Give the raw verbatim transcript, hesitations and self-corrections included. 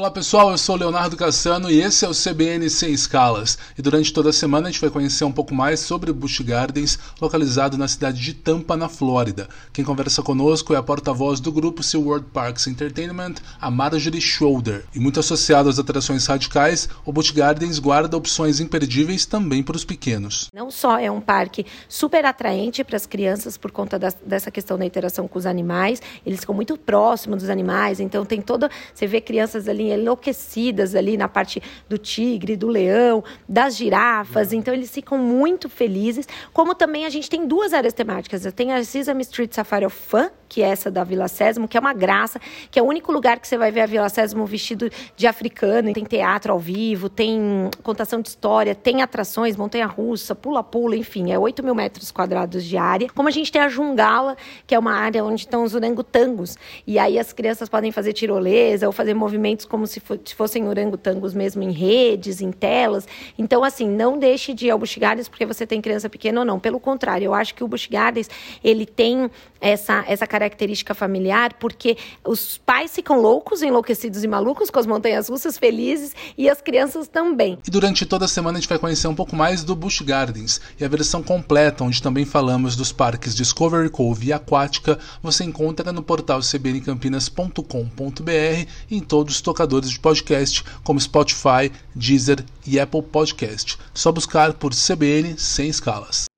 Olá pessoal, eu sou o Leonardo Cassano e esse é o C B N Sem Escalas. E durante toda a semana a gente vai conhecer um pouco mais sobre o Busch Gardens, localizado na cidade de Tampa, na Flórida. Quem conversa conosco é a porta-voz do grupo SeaWorld Parks Entertainment, a Marjorie Schroeder. E muito associado às atrações radicais, o Busch Gardens guarda opções imperdíveis também para os pequenos. Não só é um parque super atraente para as crianças por conta da, dessa questão da interação com os animais, eles ficam muito próximos dos animais, então tem toda... Você vê crianças ali enlouquecidas ali na parte do tigre, do leão, das girafas, então eles ficam muito felizes, como também a gente tem duas áreas temáticas, tem a Sesame Street Safari of Fun, que é essa da Vila Sésamo, que é uma graça, que é o único lugar que você vai ver a Vila Sésamo vestido de africano, tem teatro ao vivo, tem contação de história, tem atrações, montanha-russa, pula-pula, enfim, é oito mil metros quadrados de área. Como a gente tem a Jungala, que é uma área onde estão os orangotangos, e aí as crianças podem fazer tirolesa ou fazer movimentos como se fossem orangotangos mesmo em redes, em telas. Então, assim, não deixe de ir ao Busch Gardens porque você tem criança pequena ou não. Pelo contrário, eu acho que o Busch Gardens, ele tem essa, essa característica familiar porque os pais ficam loucos, enlouquecidos e malucos com as montanhas russas, felizes, e as crianças também. E durante toda a semana a gente vai conhecer um pouco mais do Busch Gardens e a versão completa, onde também falamos dos parques Discovery Cove e Aquática, você encontra no portal c b n campinas ponto com ponto b r e em todos os tocadores de podcast, como Spotify, Deezer e Apple Podcast. Só buscar por C B N Sem Escalas.